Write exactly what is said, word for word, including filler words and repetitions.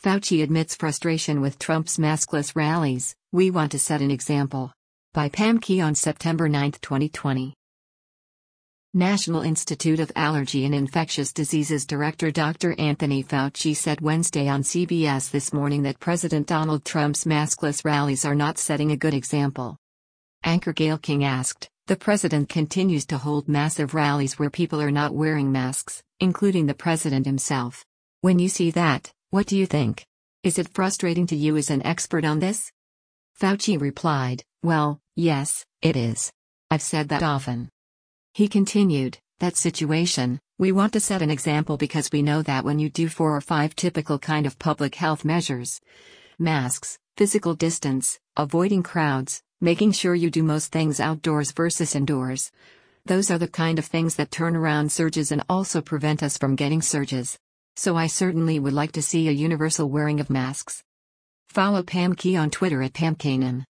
Fauci admits frustration with Trump's maskless rallies. We want to set an example. By Pam Key on September ninth, twenty twenty. National Institute of Allergy and Infectious Diseases Director Doctor Anthony Fauci said Wednesday on C B S This Morning that President Donald Trump's maskless rallies are not setting a good example. Anchor Gayle King asked, "The president continues to hold massive rallies where people are not wearing masks, including the president himself. When you see that, what do you think? Is it frustrating to you as an expert on this?" Fauci replied, "Well, yes, it is. I've said that often." He continued, "That situation, we want to set an example because we know that when you do four or five typical kind of public health measures, masks, physical distance, avoiding crowds, making sure you do most things outdoors versus indoors, those are the kind of things that turn around surges and also prevent us from getting surges. So I certainly would like to see a universal wearing of masks." Follow Pam Key on Twitter at Pam Kanan.